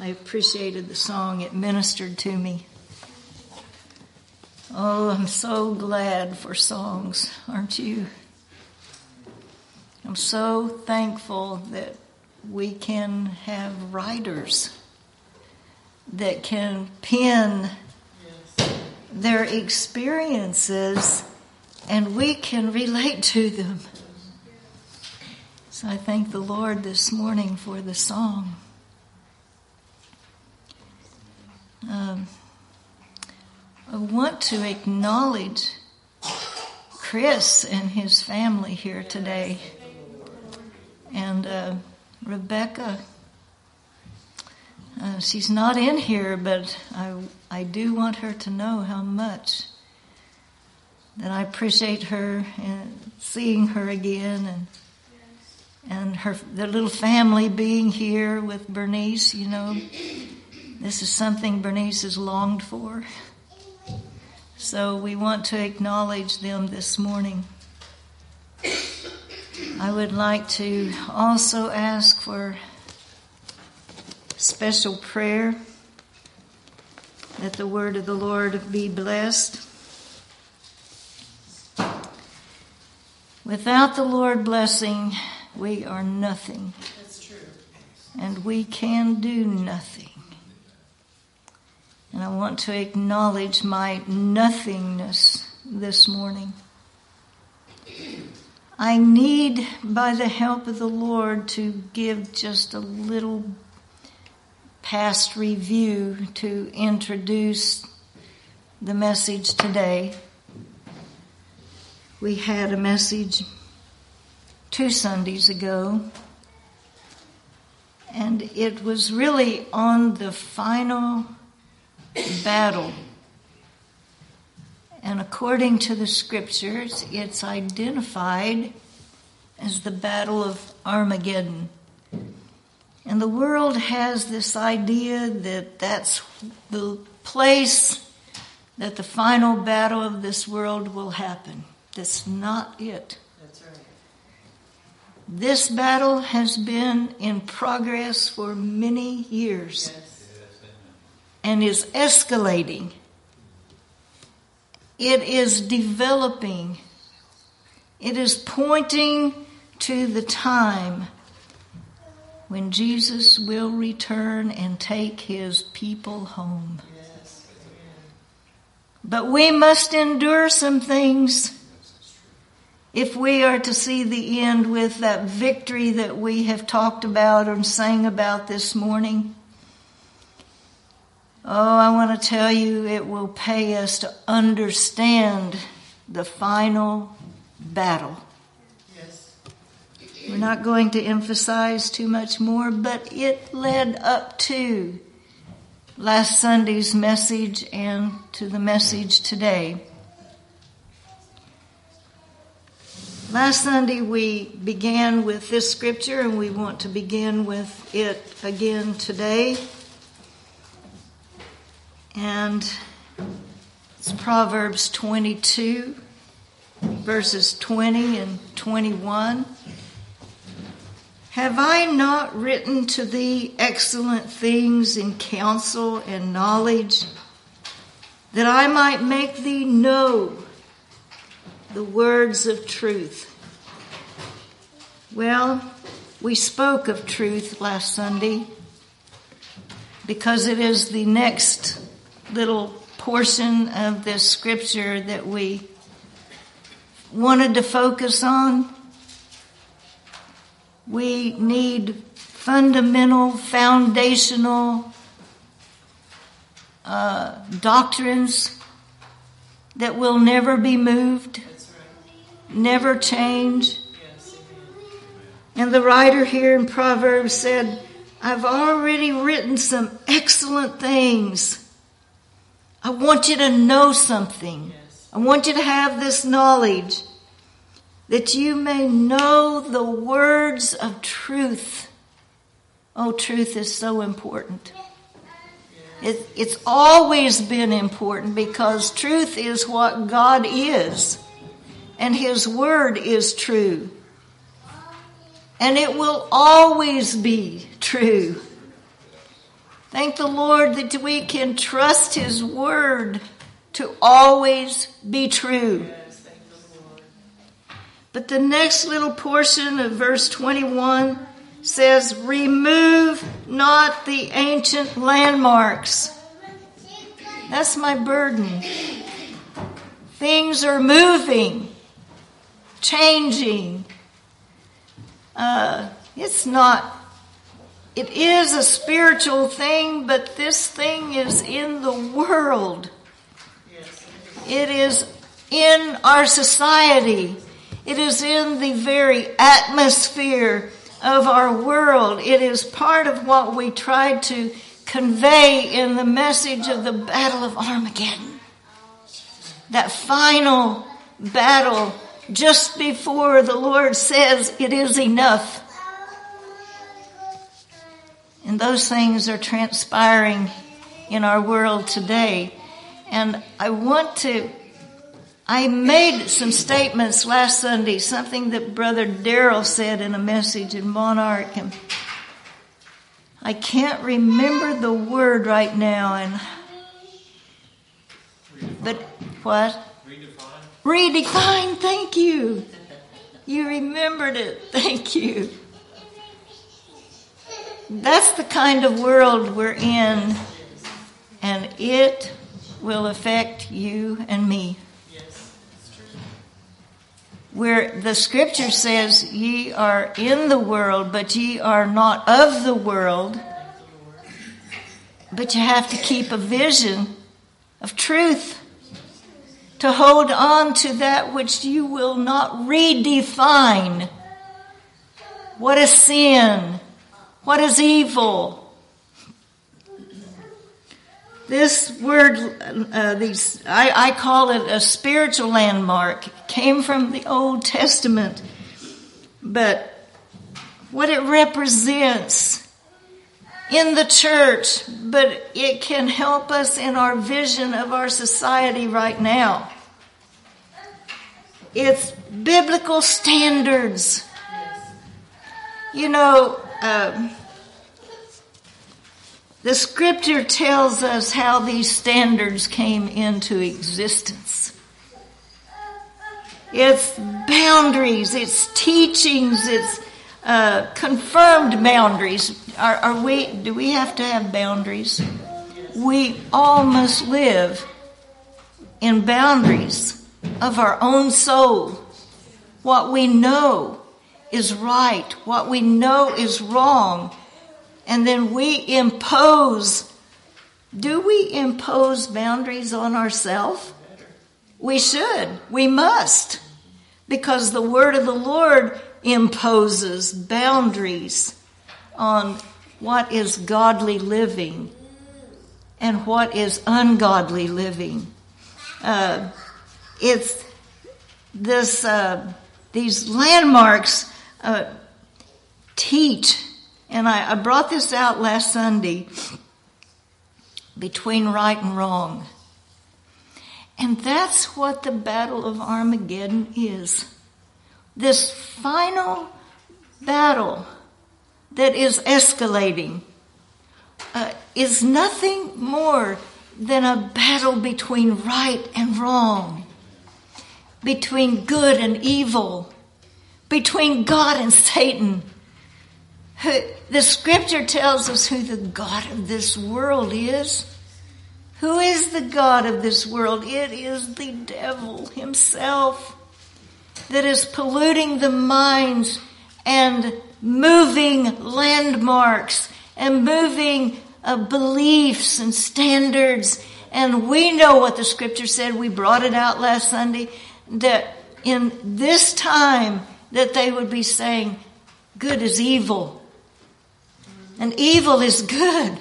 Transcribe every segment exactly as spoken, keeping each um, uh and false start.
I appreciated the song. It ministered to me. Oh, I'm so glad for songs, aren't you? I'm so thankful that we can have writers that can pen their experiences and we can relate to them. So I thank the Lord this morning for the song. Um, I want to acknowledge Chris and his family here today. And uh, Rebecca, uh, she's not in here, but I, I do want her to know how much that I appreciate her and seeing her again, and and her the little family being here with Bernice. You know, this is something Bernice has longed for. So we want to acknowledge them this morning. I would like to also ask for special prayer that the word of the Lord be blessed. Without the Lord blessing, we are nothing. That's true. And we can do nothing. And I want to acknowledge my nothingness this morning. I need, by the help of the Lord, to give just a little past review to introduce the message today. We had a message two Sundays ago, and it was really on the final battle. And according to the scriptures, it's identified as the Battle of Armageddon. And the world has this idea that that's the place that the final battle of this world will happen. That's not it. That's right. This battle has been in progress for many years. Yes. And is escalating. It is developing. It is pointing to the time when Jesus will return and take his people home. Yes. But we must endure some things if we are to see the end with that victory that we have talked about and sang about this morning. Oh, I want to tell you, it will pay us to understand the final battle. Yes. We're not going to emphasize too much more, but it led up to last Sunday's message and to the message today. Last Sunday we began with this scripture, and we want to begin with it again today. And it's Proverbs twenty-two, verses twenty and twenty-one. Have I not written to thee excellent things in counsel and knowledge, that I might make thee know the words of truth? Well, we spoke of truth last Sunday because it is the next little portion of this scripture that we wanted to focus on. We need fundamental, foundational uh, doctrines that will never be moved, That's right. never change. Yes. And the writer here in Proverbs said, I've already written some excellent things. I want you to know something. Yes. I want you to have this knowledge that you may know the words of truth. Oh, truth is so important. Yes. It, it's always been important because truth is what God is. And his word is true. And it will always be true. Thank the Lord that we can trust His word to always be true. Yes, thank the Lord. But the next little portion of verse twenty-one says, remove not the ancient landmarks. That's my burden. Things are moving, changing. Uh, it's not, it is a spiritual thing, but this thing is in the world. It is in our society. It is in the very atmosphere of our world. It is part of what we tried to convey in the message of the Battle of Armageddon. That final battle just before the Lord says it is enough. And those things are transpiring in our world today. And I want to, I made some statements last Sunday, something that Brother Darrell said in a message in Monarch. And I can't remember the word right now. And But what? Redefine. Redefine, thank you. You remembered it, thank you. That's the kind of world we're in, and it will affect you and me. Yes, it's true. Where the scripture says, ye are in the world, but ye are not of the world. But you have to keep a vision of truth, to hold on to that which you will not redefine. What is sin? What is evil? This word, uh, these I, I call it a spiritual landmark. It came from the Old Testament. But what it represents in the church, but it can help us in our vision of our society right now. It's biblical standards. You know, uh, the scripture tells us how these standards came into existence. It's boundaries, it's teachings, it's uh, confirmed boundaries. Are, are we? Do we have to have boundaries? We all must live in boundaries of our own soul. What we know is right, what we know is wrong, and then we impose. Do we impose boundaries on ourselves? We should. We must. Because the word of the Lord imposes boundaries on what is godly living and what is ungodly living. Uh, it's this, uh, these landmarks uh, teach, and I, I brought this out last Sunday, between right and wrong. And that's what the Battle of Armageddon is. This final battle that is escalating uh, is nothing more than a battle between right and wrong, between good and evil, between God and Satan. The scripture tells us who the God of this world is. Who is the God of this world? It is the devil himself that is polluting the minds and moving landmarks and moving uh, beliefs and standards. And we know what the scripture said. We brought it out last Sunday, that in this time that they would be saying good is evil and evil is good.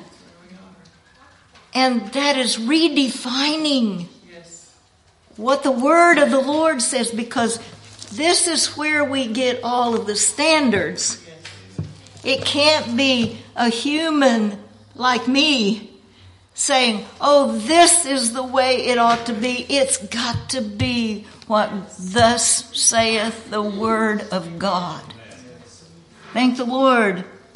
And that is redefining yes. what the word of the Lord says, because this is where we get all of the standards. Yes. It can't be a human like me saying, oh, this is the way it ought to be. It's got to be what thus saith the word of God. Thank the Lord.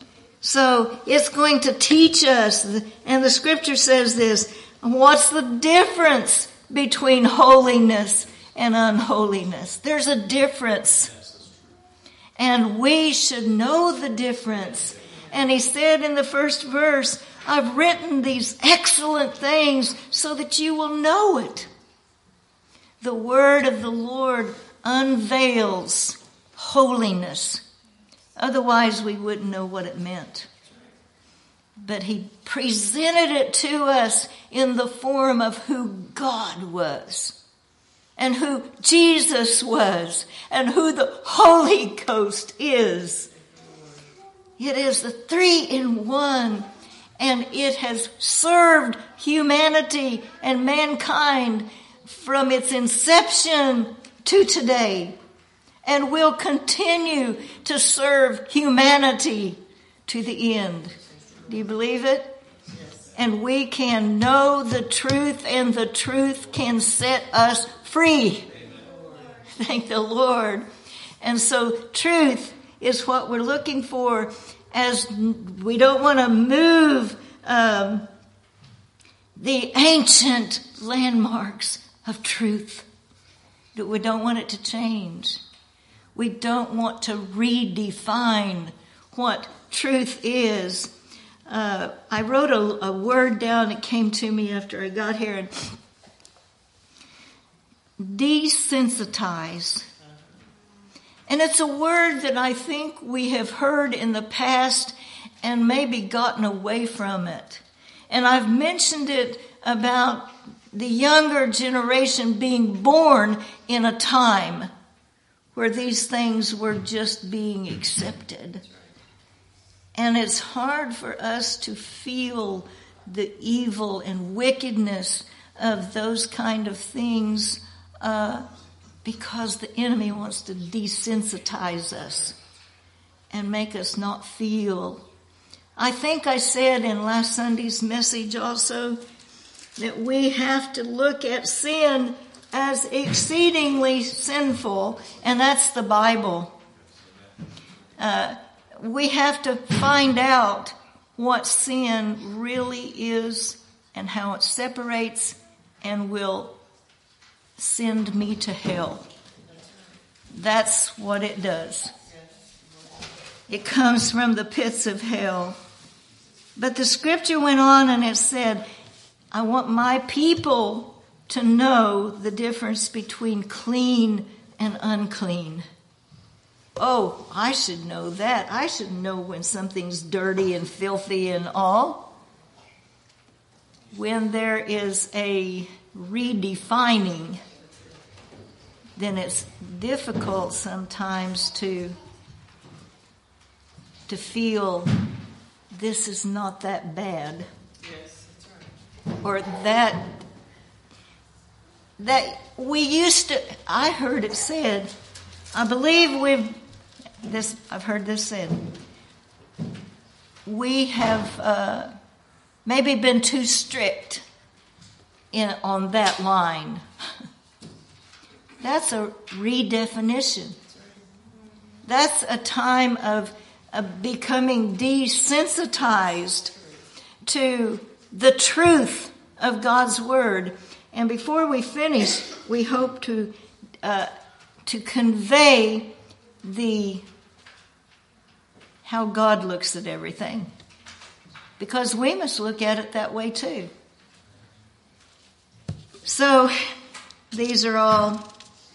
So it's going to teach us, and the scripture says this, what's the difference between holiness and unholiness? There's a difference. And we should know the difference. And he said in the first verse, I've written these excellent things so that you will know it. The word of the Lord unveils holiness. Otherwise, we wouldn't know what it meant. But he presented it to us in the form of who God was, and who Jesus was, and who the Holy Ghost is. It is the three in one, and it has served humanity and mankind from its inception to today, and will continue to serve humanity to the end. Do you believe it? Yes. And we can know the truth, and the truth can set us free. Amen. Thank the Lord. And so truth is what we're looking for, as we don't want to move um, the ancient landmarks of truth. We don't want it to change. We don't want to redefine what truth is. Uh, I wrote a, a word down that came to me after I got here. And desensitize. And it's a word that I think we have heard in the past and maybe gotten away from it. And I've mentioned it about the younger generation being born in a time where these things were just being accepted. And it's hard for us to feel the evil and wickedness of those kind of things uh, because the enemy wants to desensitize us and make us not feel. I think I said in last Sunday's message also that we have to look at sin as exceedingly sinful, and that's the Bible. Uh, we have to find out what sin really is and how it separates and will send me to hell. That's what it does. It comes from the pits of hell. But the scripture went on and it said, I want my people to know the difference between clean and unclean. Oh, I should know that. I should know when something's dirty and filthy and all. When there is a redefining, then it's difficult sometimes to, to feel this is not that bad. Yes, that's right. Or that, that we used to, I heard it said, I believe we've, this, I've heard this said, we have uh, maybe been too strict in on that line. That's a redefinition. That's a time of, of becoming desensitized to the truth of God's Word. And before we finish, we hope to uh, to convey the how God looks at everything, because we must look at it that way too. So these are all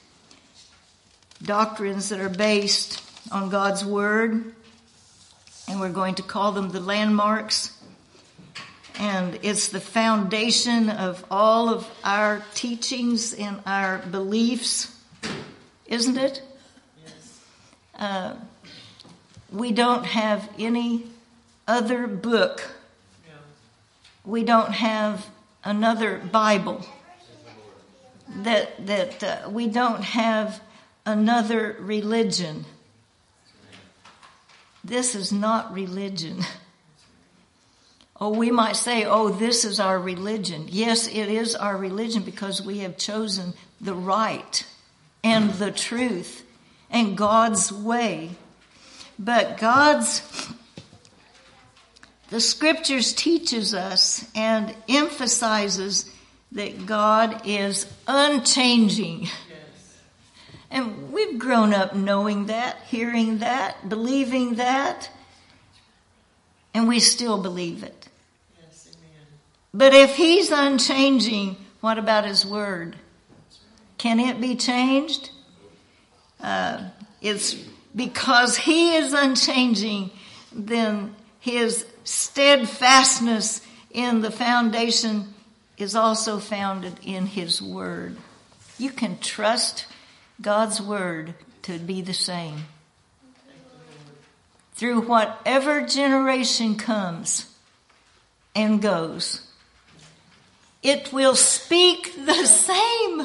doctrines that are based on God's Word, and we're going to call them the landmarks. And it's the foundation of all of our teachings and our beliefs, isn't it? Yes. Uh, we don't have any other book. Yeah. We don't have another Bible. That that uh, we don't have another religion. This is not religion. Oh, we might say, oh, this is our religion. Yes, it is our religion because we have chosen the right and the truth and God's way. But God's The scriptures teaches us and emphasizes that God is unchanging. Yes. And we've grown up knowing that, hearing that, believing that, and we still believe it. Yes, amen. But if he's unchanging, what about his word? Can it be changed? Uh, it's because he is unchanging, then his steadfastness in the foundation is also founded in his word. You can trust God's word to be the same. Through whatever generation comes and goes, it will speak the same.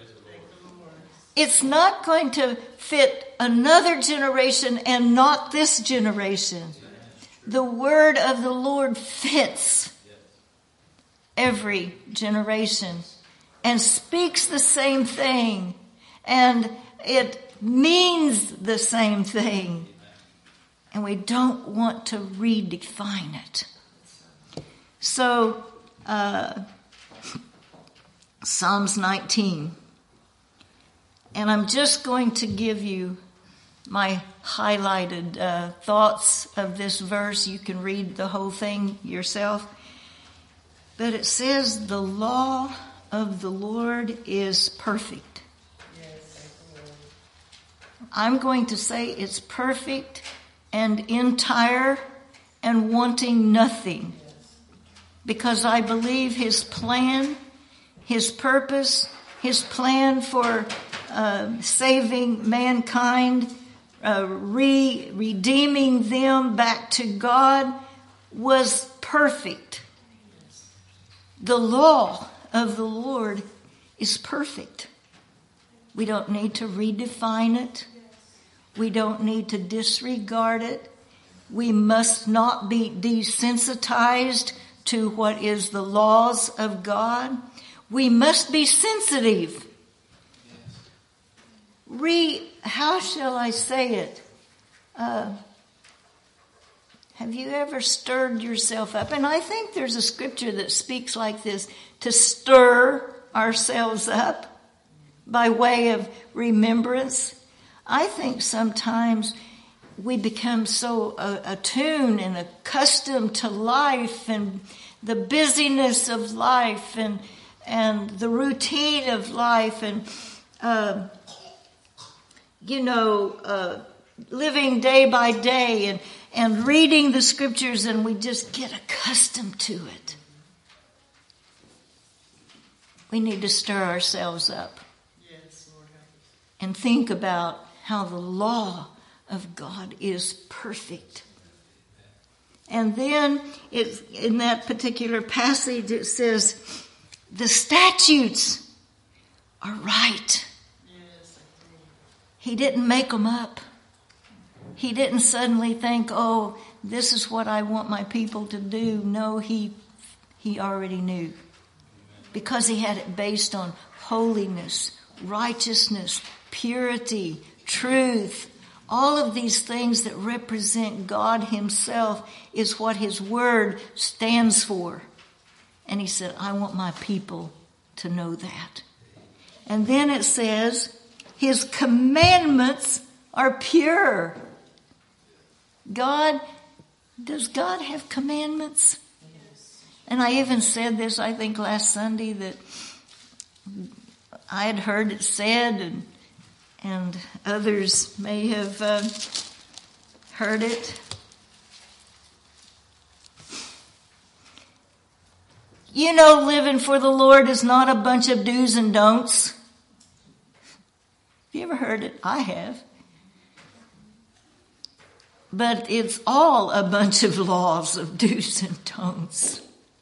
It's not going to fit another generation and not this generation. The word of the Lord fits every generation and speaks the same thing, and it means the same thing. And we don't want to redefine it. So, uh, Psalms nineteen. And I'm just going to give you my highlighted uh, thoughts of this verse. You can read the whole thing yourself. But it says, the law of the Lord is perfect. Yes, I'm going to say it's perfect and entire and wanting nothing. Because I believe his plan, his purpose, his plan for uh, saving mankind, uh, re- redeeming them back to God was perfect. The law of the Lord is perfect. We don't need to redefine it. We don't need to disregard it. We must not be desensitized to what is the laws of God. We must be sensitive. Re, how shall I say it? Uh, have you ever stirred yourself up? And I think there's a scripture that speaks like this, to stir ourselves up by way of remembrance. I think sometimes we become so uh, attuned and accustomed to life and the busyness of life and and the routine of life and, uh, you know, uh, living day by day and, and reading the scriptures, and we just get accustomed to it. We need to stir ourselves up. Yes, Lord, help us. And think about how the law of God is perfect. And then it, in that particular passage it says, the statutes are right. Yes, He didn't make them up. He didn't suddenly think, oh, this is what I want my people to do. No, he, he already knew. Because he had it based on holiness, righteousness, purity, truth. All of these things that represent God himself is what his word stands for. And he said, I want my people to know that. And then it says, his commandments are pure. God, does God have commandments? Yes. And I even said this, I think last Sunday, that I had heard it said, and and others may have uh, heard it. You know, living for the Lord is not a bunch of do's and don'ts. Have you ever heard it? I have. But it's all a bunch of laws of do's and don'ts.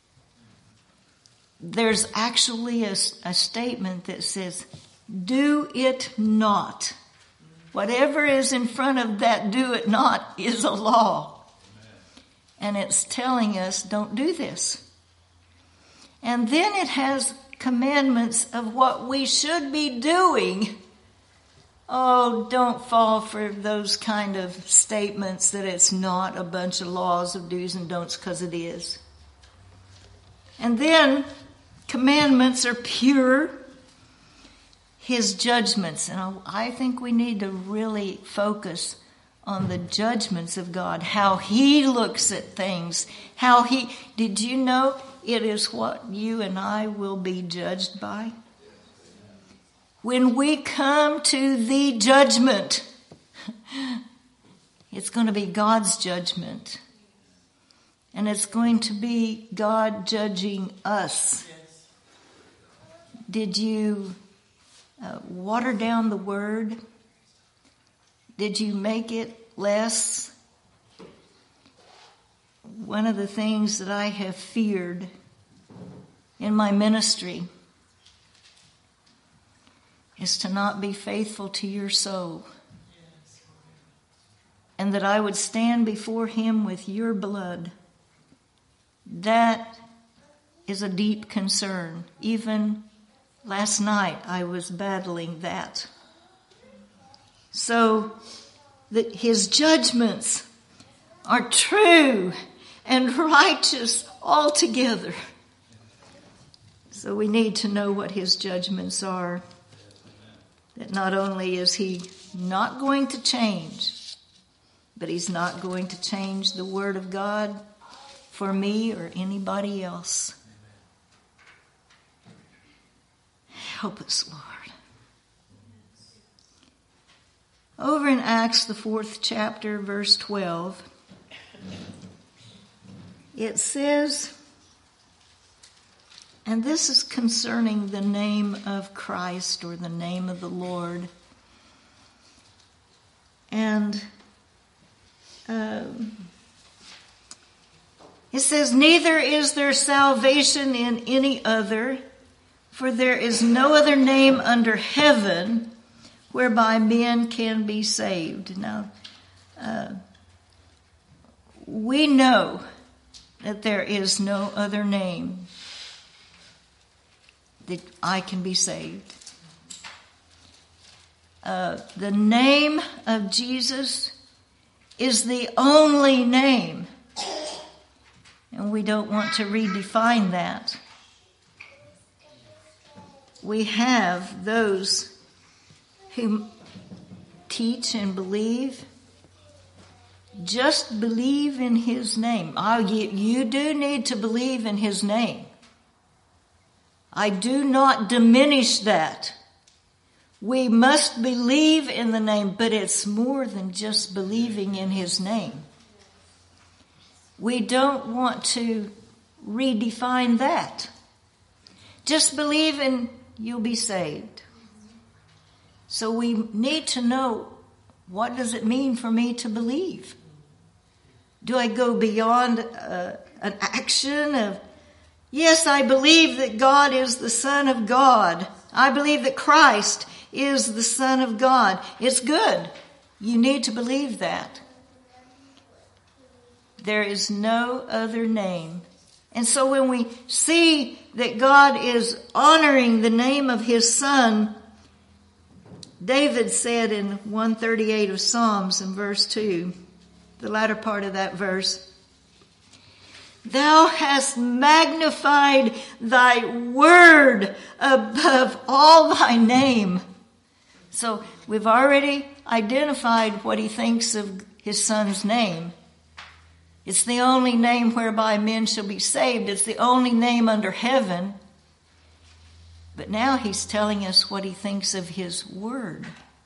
There's actually a, a statement that says, do it not. Whatever is in front of that do it not is a law. And it's telling us, don't do this. And then it has commandments of what we should be doing. Oh, don't fall for those kind of statements that it's not a bunch of laws of do's and don'ts, because it is. And then, commandments are pure. His judgments, and I think we need to really focus on the judgments of God, how He looks at things, how He, did you know it is what you and I will be judged by? When we come to the judgment, it's going to be God's judgment. And it's going to be God judging us. Did you uh, water down the word? Did you make it less? One of the things that I have feared in my ministry is to not be faithful to your soul. And that I would stand before Him with your blood. That is a deep concern. Even last night I was battling that. So that His judgments are true and righteous altogether. So we need to know what His judgments are. That not only is He not going to change, but He's not going to change the Word of God for me or anybody else. Help us, Lord. Over in Acts, the fourth chapter, verse twelve, it says, and this is concerning the name of Christ or the name of the Lord. And um, it says, neither is there salvation in any other, for there is no other name under heaven whereby men can be saved. Now, uh, we know that there is no other name that I can be saved. Uh, the name of Jesus is the only name. And we don't want to redefine that. We have those who teach and believe. Just believe in His name. Oh, you, you do need to believe in His name. I do not diminish that. We must believe in the name, but it's more than just believing in His name. We don't want to redefine that. Just believe and you'll be saved. So we need to know, what does it mean for me to believe? Do I go beyond uh, an action of, yes, I believe that God is the Son of God. I believe that Christ is the Son of God. It's good. You need to believe that. There is no other name. And so when we see that God is honoring the name of His Son, David said in one thirty-eight of Psalms in verse two, the latter part of that verse, Thou hast magnified Thy word above all Thy name. So we've already identified what he thinks of His Son's name. It's the only name whereby men shall be saved. It's the only name under heaven. But now He's telling us what He thinks of His word.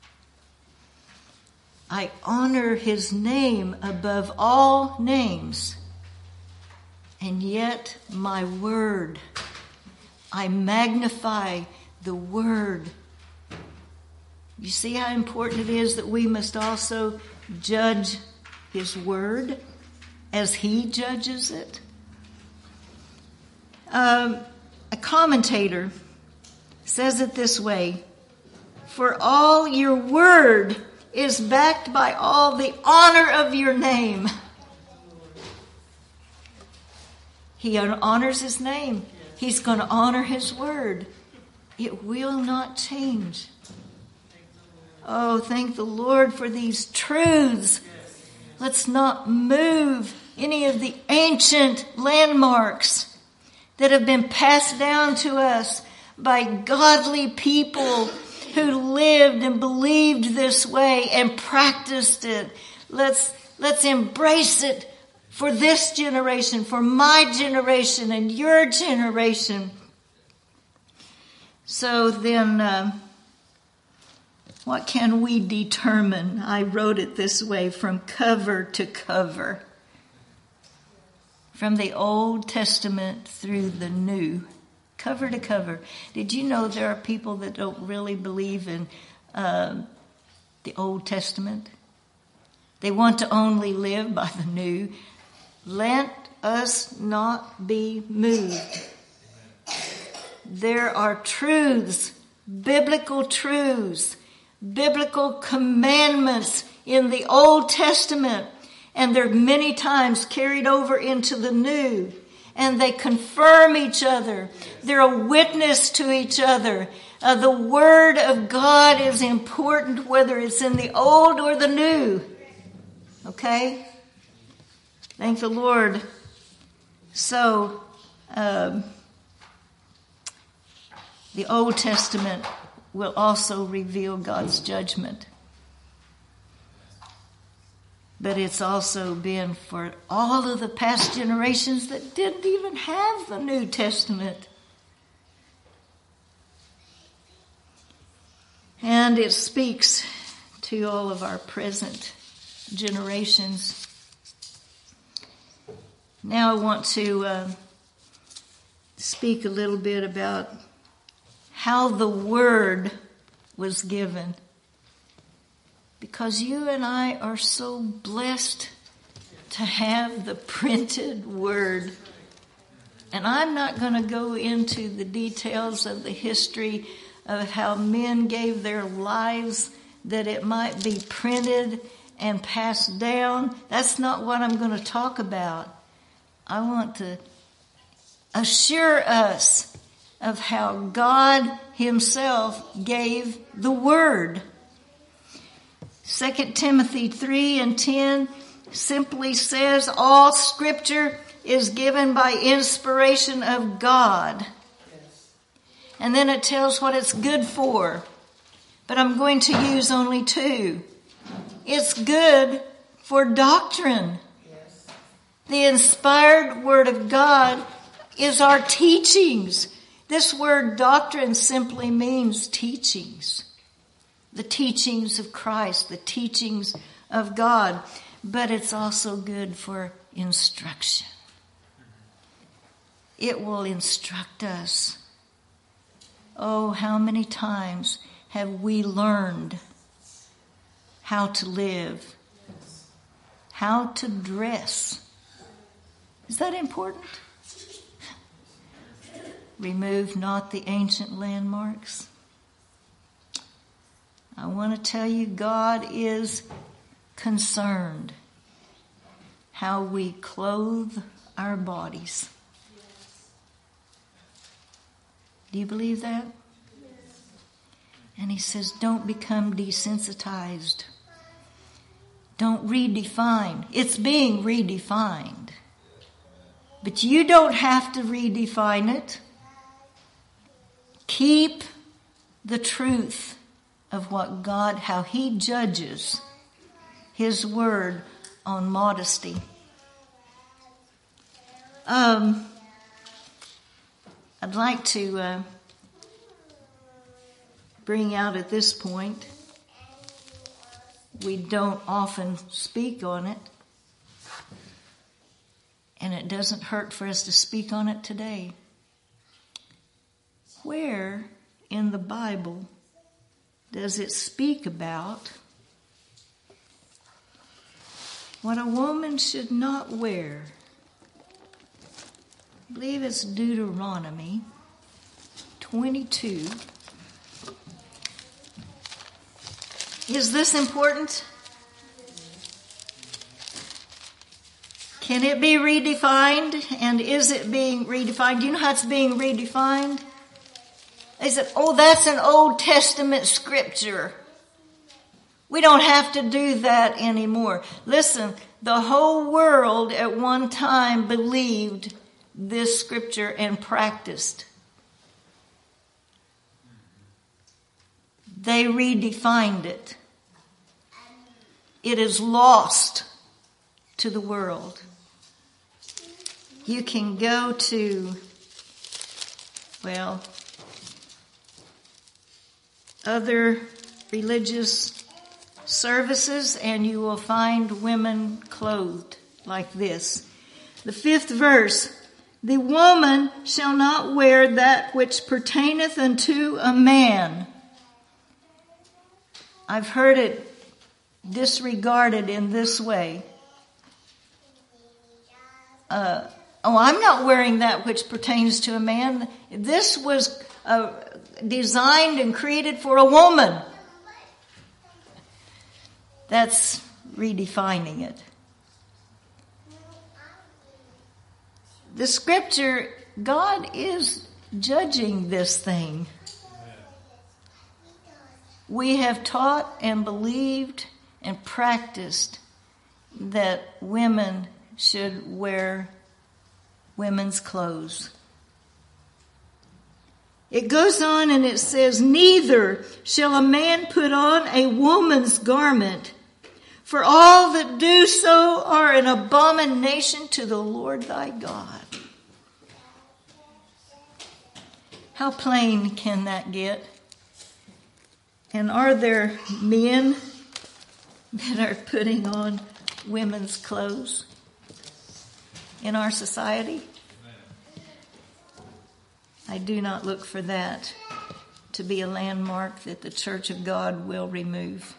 I honor His name above all names. And yet my word, I magnify the word. You see how important it is that we must also judge His word as He judges it? Um, a commentator says it this way, for all your word is backed by all the honor of your name. He honors His name. He's going to honor His word. It will not change. Oh, thank the Lord for these truths. Let's not move any of the ancient landmarks that have been passed down to us by godly people who lived and believed this way and practiced it. Let's, let's embrace it for this generation, for my generation and your generation. So then, uh, what can we determine? I wrote it this way, from cover to cover. From the Old Testament through the New. Cover to cover. Did you know there are people that don't really believe in uh, the Old Testament? They want to only live by the New. Let us not be moved. There are truths, biblical truths, biblical commandments in the Old Testament, and they're many times carried over into the New, and they confirm each other. They're a witness to each other. Uh, the Word of God is important whether it's in the Old or the New. Okay? Thank the Lord. So, um, the Old Testament will also reveal God's judgment. But it's also been for all of the past generations that didn't even have the New Testament. And it speaks to all of our present generations. Now I want to uh, speak a little bit about how the Word was given. Because you and I are so blessed to have the printed Word. And I'm not going to go into the details of the history of how men gave their lives that it might be printed and passed down. That's not what I'm going to talk about. I want to assure us of how God Himself gave the Word. Second Timothy three and ten simply says, all Scripture is given by inspiration of God. Yes. And then it tells what it's good for. But I'm going to use only two. It's good for doctrine. Yes. The inspired Word of God is our teachings. This word doctrine simply means teachings. The teachings of Christ, the teachings of God. But it's also good for instruction. It will instruct us. Oh, how many times have we learned how to live, how to dress? Is that important? Remove not the ancient landmarks. I want to tell you, God is concerned how we clothe our bodies. Do you believe that? And He says, don't become desensitized. Don't redefine. It's being redefined. But you don't have to redefine it. Keep the truth of what God, how He judges His Word on modesty. Um, I'd like to uh, bring out at this point, we don't often speak on it, and it doesn't hurt for us to speak on it today. Where in the Bible does it speak about what a woman should not wear? I believe it's Deuteronomy twenty-two. Is this important? Can it be redefined? And is it being redefined? Do you know how it's being redefined? They said, oh, that's an Old Testament scripture. We don't have to do that anymore. Listen, the whole world at one time believed this scripture and practiced. They redefined it. It is lost to the world. You can go to, well, other religious services and you will find women clothed like this. The fifth verse, the woman shall not wear that which pertaineth unto a man. I've heard it disregarded in this way. Uh, oh, I'm not wearing that which pertains to a man. This was uh, designed and created for a woman. That's redefining it. The scripture, God is judging this thing. We have taught and believed and practiced that women should wear women's clothes. It goes on and it says, neither shall a man put on a woman's garment, for all that do so are an abomination to the Lord thy God. How plain can that get? And are there men that are putting on women's clothes in our society? I do not look for that to be a landmark that the Church of God will remove.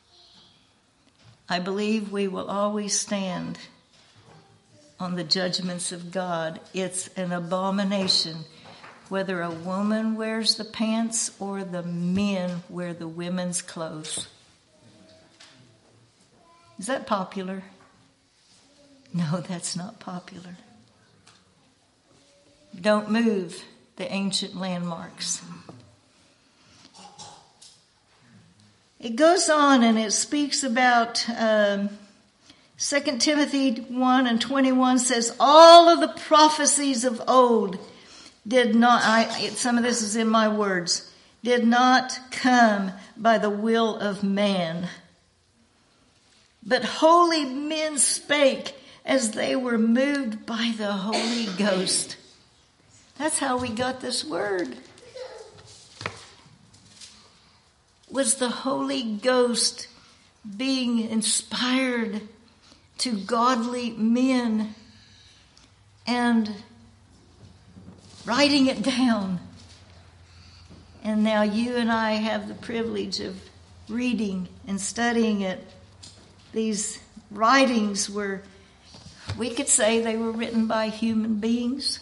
I believe we will always stand on the judgments of God. It's an abomination whether a woman wears the pants or the men wear the women's clothes. Is that popular? No, that's not popular. Don't move the ancient landmarks. It goes on and it speaks about um, Second Timothy one and twenty-one says, all of the prophecies of old did not, I, some of this is in my words, did not come by the will of man, but holy men spake as they were moved by the Holy Ghost. That's how we got this word. Was the Holy Ghost being inspired to godly men and writing it down. And now you and I have the privilege of reading and studying it. These writings were, we could say they were written by human beings,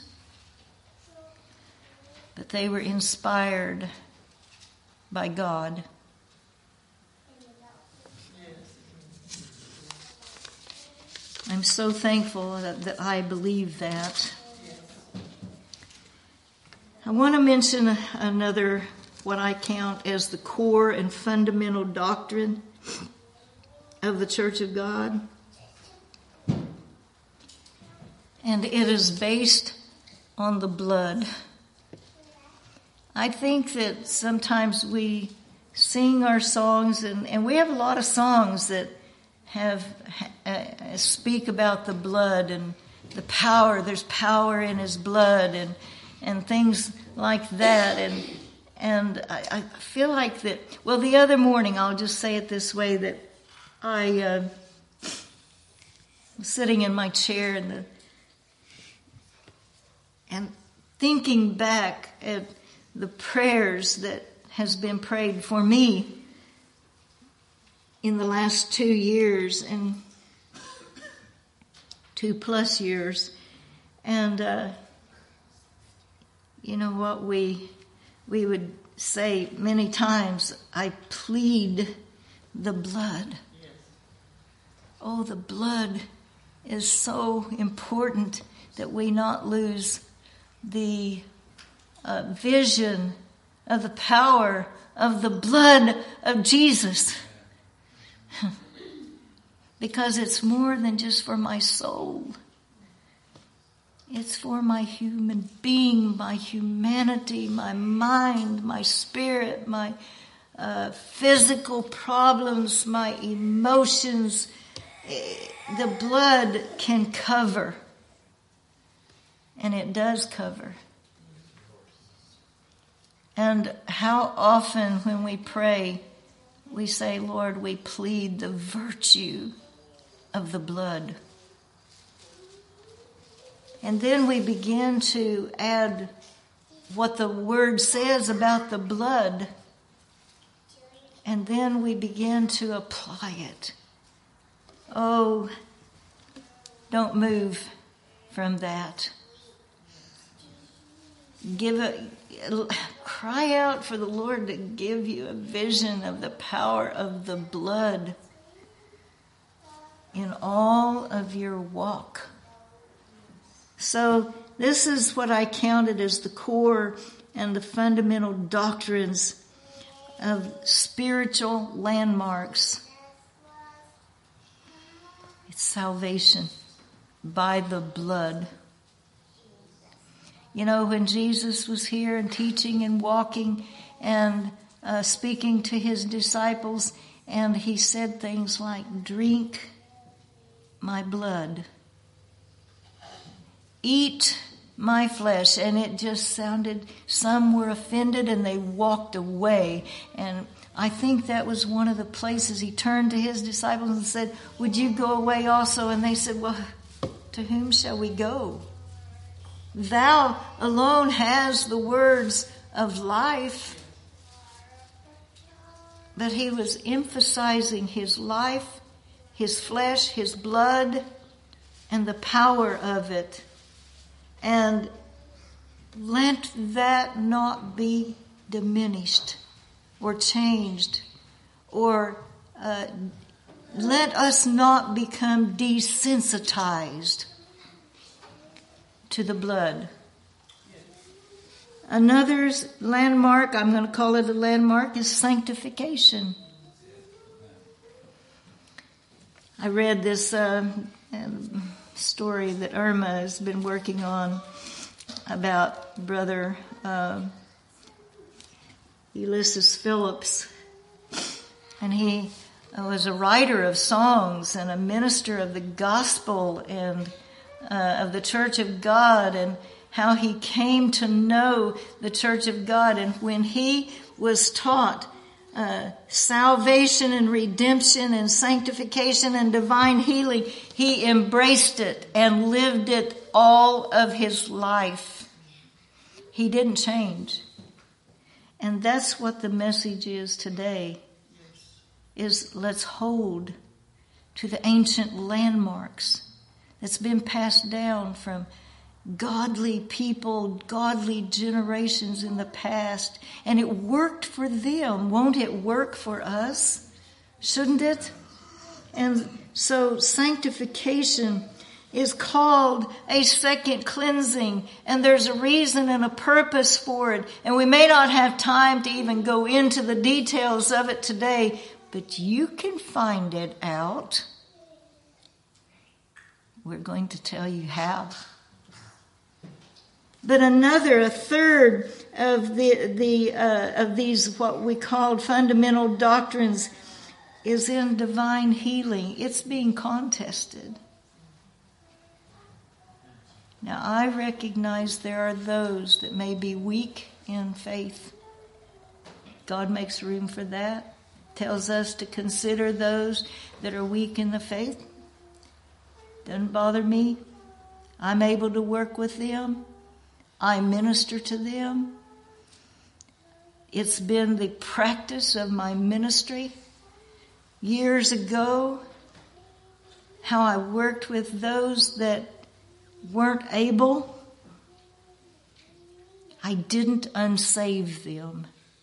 but they were inspired by God. I'm so thankful that, that I believe that. I want to mention another, what I count as the core and fundamental doctrine of the Church of God. And it is based on the blood. I think that sometimes we sing our songs, and, and we have a lot of songs that have uh, speak about the blood and the power. There's power in his blood and and things like that. And and I, I feel like that, well, the other morning, I'll just say it this way, that I uh, was sitting in my chair and the and thinking back at the prayers that has been prayed for me in the last two years and two plus years. And, uh, you know what, we, we would say many times, I plead the blood. Yes. Oh, the blood is so important that we not lose the uh, vision of the power of the blood of Jesus. Because it's more than just for my soul. It's for my human being, my humanity, my mind, my spirit, my uh, physical problems, my emotions. The blood can cover. And it does cover. And how often when we pray, we say, Lord, we plead the virtue of the blood. And then we begin to add what the Word says about the blood. And then we begin to apply it. Oh, don't move from that. Give a, cry out for the Lord to give you a vision of the power of the blood in all of your walk. So this is what I counted as the core and the fundamental doctrines of spiritual landmarks. It's salvation by the blood. You know, when Jesus was here and teaching and walking and uh, speaking to his disciples, and he said things like, drink my blood. Eat my flesh. And it just sounded, some were offended and they walked away. And I think that was one of the places he turned to his disciples and said, would you go away also? And they said, well, to whom shall we go? Thou alone has the words of life. But he was emphasizing his life, his flesh, his blood, and the power of it. And let that not be diminished or changed, or uh, let us not become desensitized to the blood. Another landmark, I'm going to call it a landmark, is sanctification. I read this uh, um, story that Irma has been working on about Brother uh, Ulysses Phillips. And he was a writer of songs and a minister of the gospel and uh, of the Church of God, and how he came to know the Church of God. And when he was taught uh, salvation and redemption and sanctification and divine healing, he embraced it and lived it all of his life. He didn't change. And that's what the message is today, is let's hold to the ancient landmarks that's been passed down from godly people, godly generations in the past. And it worked for them. Won't it work for us? Shouldn't it? And so sanctification is called a second cleansing, and there's a reason and a purpose for it. And we may not have time to even go into the details of it today, but you can find it out. We're going to tell you how. But another, a third of the the uh, of these what we called fundamental doctrines is in divine healing. It's being contested. Now, I recognize there are those that may be weak in faith. God makes room for that. Tells us to consider those that are weak in the faith. Doesn't bother me. I'm able to work with them. I minister to them. It's been the practice of my ministry years ago, how I worked with those that weren't able. I didn't unsave them.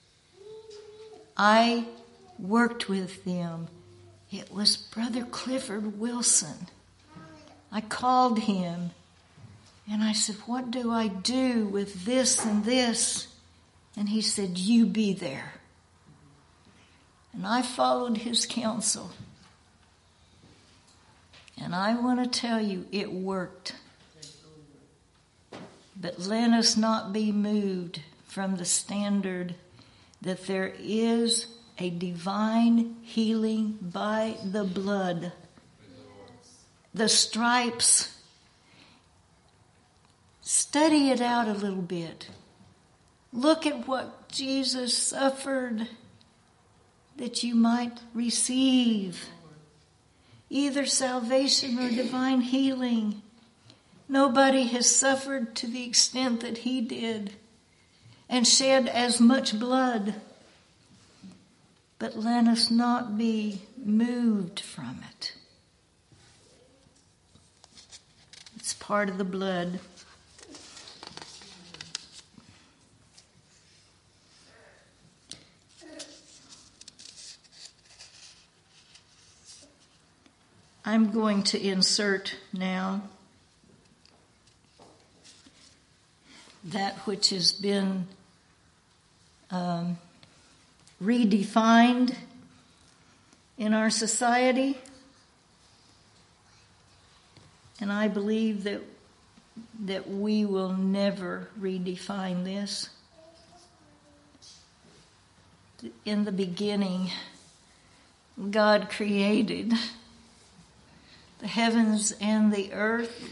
I worked with them. It was Brother Clifford Wilson. I called him and I said, what do I do with this and this? And he said, you be there. And I followed his counsel. And I want to tell you, it worked. But let us not be moved from the standard that there is a divine healing by the blood. The stripes. Study it out a little bit. Look at what Jesus suffered that you might receive either salvation or divine healing. Nobody has suffered to the extent that he did and shed as much blood. But let us not be moved from it. It's part of the blood. I'm going to insert now that which has been um, redefined in our society. And I believe that that we will never redefine this. In the beginning, God created the heavens and the earth.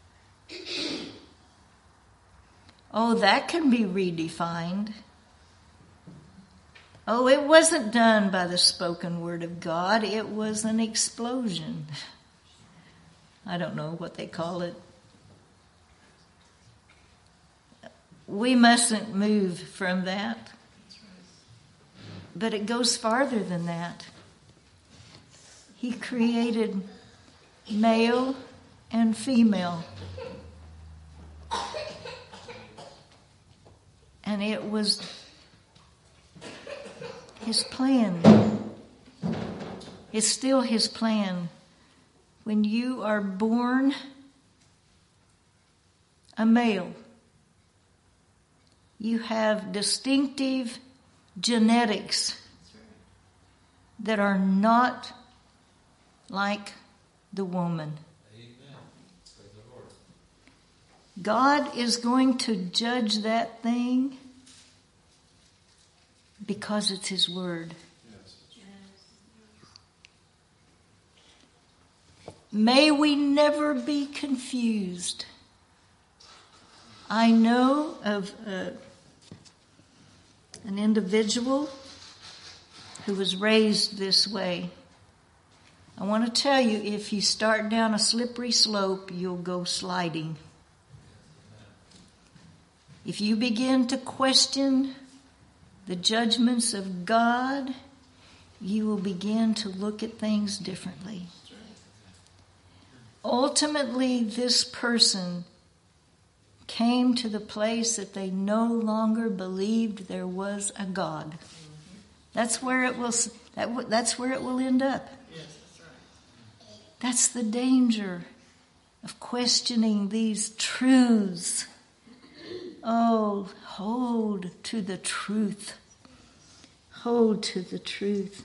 Oh, that can be redefined. Oh, it wasn't done by the spoken word of God. It was an explosion. I don't know what they call it. We mustn't move from that. But it goes farther than that. He created male and female. And it was his plan. It's still his plan. When you are born a male, you have distinctive genetics that are not like the woman. God is going to judge that thing because it's his word. May we never be confused. I know of uh, an individual who was raised this way. I want to tell you, if you start down a slippery slope, you'll go sliding. If you begin to question the judgments of God, you will begin to look at things differently. Ultimately, this person came to the place that they no longer believed there was a God. That's where it will. That, that's where it will end up. Yes, that's right. That's the danger of questioning these truths. Oh, hold to the truth. Hold to the truth.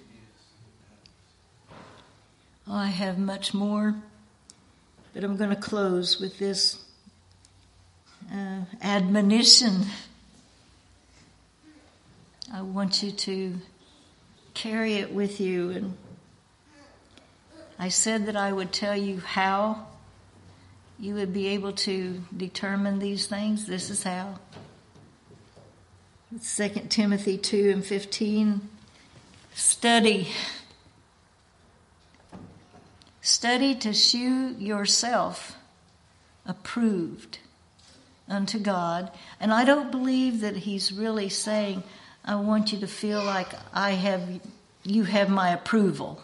Oh, I have much more, but I'm going to close with this uh, admonition. I want you to carry it with you. And I said that I would tell you how you would be able to determine these things. This is how. Second Timothy two and fifteen. Study. Study to shew yourself approved unto God. And I don't believe that he's really saying, I want you to feel like I have, you have my approval.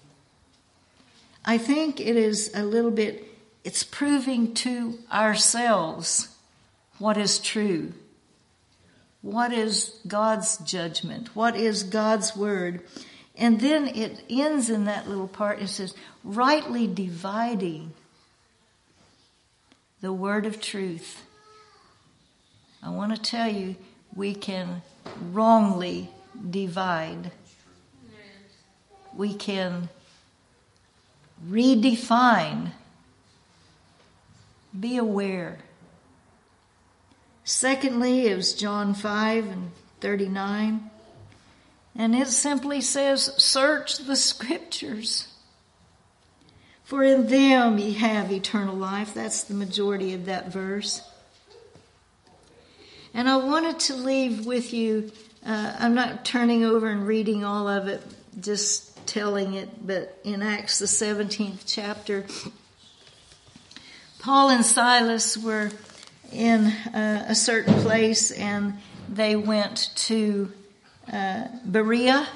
I think it is a little bit, it's proving to ourselves what is true. What is God's judgment? What is God's word? And then it ends in that little part. It says, rightly dividing the word of truth. I want to tell you, we can wrongly divide. We can redefine. Be aware. Secondly, it was John five and thirty-nine. And it simply says, search the scriptures, for in them ye have eternal life. That's the majority of that verse. And I wanted to leave with you, uh, I'm not turning over and reading all of it, just telling it, but in Acts the seventeenth chapter, Paul and Silas were in uh, a certain place, and they went to uh, Berea,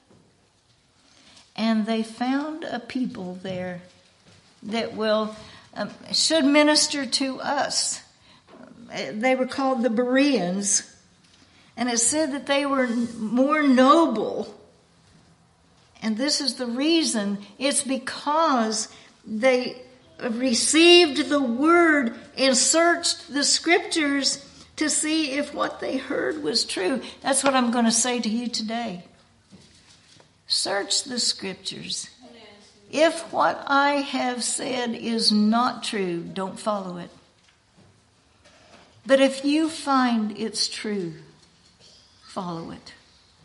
and they found a people there that will um, should minister to us. They were called the Bereans, and it said that they were more noble. And this is the reason. It's because they received the word and searched the scriptures to see if what they heard was true. That's what I'm going to say to you today. Search the scriptures. If what I have said is not true, don't follow it. But if you find it's true, follow it.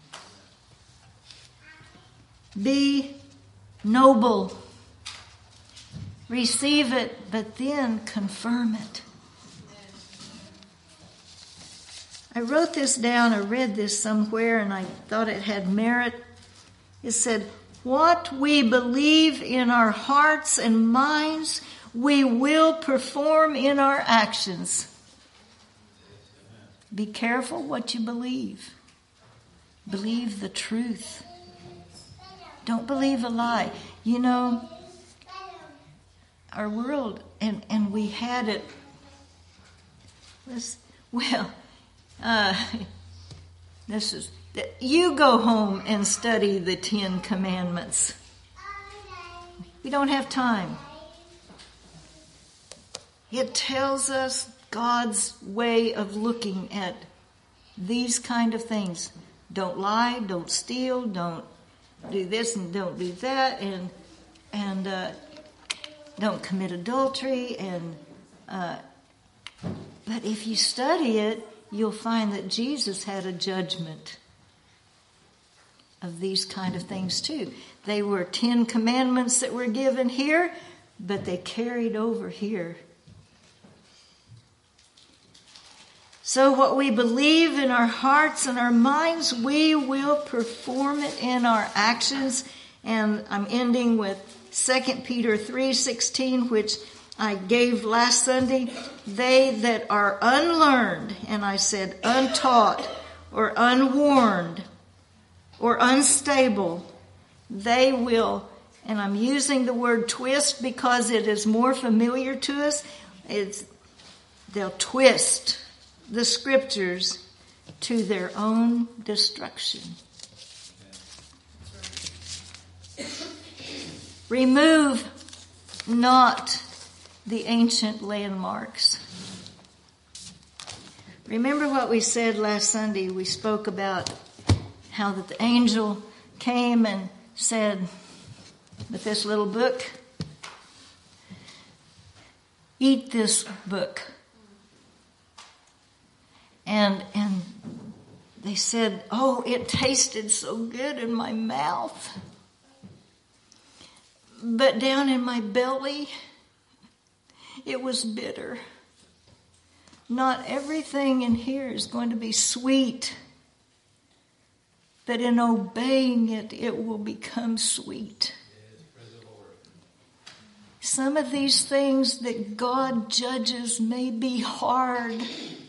Be noble. Receive it, but then confirm it. I wrote this down, I read this somewhere, and I thought it had merit. It said, what we believe in our hearts and minds, we will perform in our actions. Be careful what you believe. Believe the truth. Don't believe a lie. You know, our world, and, and we had it, was, well, uh, this is, you go home and study the Ten Commandments. We don't have time. It tells us God's way of looking at these kind of things. Don't lie, don't steal, don't do this and don't do that, and and uh, don't commit adultery. And uh, but if you study it, you'll find that Jesus had a judgment of these kind of things too. They were Ten Commandments that were given here, but they carried over here. So what we believe in our hearts and our minds, we will perform it in our actions. And I'm ending with Second Peter three sixteen, which I gave last Sunday. They that are unlearned, and I said untaught or unwarned or unstable, they will, and I'm using the word twist because it is more familiar to us, it's, they'll twist the scriptures to their own destruction. Remove not the ancient landmarks. Remember what we said last Sunday? We spoke about how that the angel came and said, with this little book, eat this book. And and they said, oh, it tasted so good in my mouth. But down in my belly, it was bitter. Not everything in here is going to be sweet. But in obeying it, it will become sweet. Some of these things that God judges may be hard.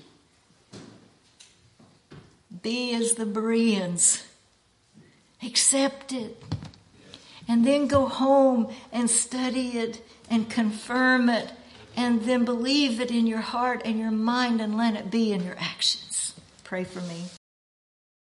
Be as the Bereans. Accept it. And then go home and study it and confirm it. And then believe it in your heart and your mind and let it be in your actions. Pray for me.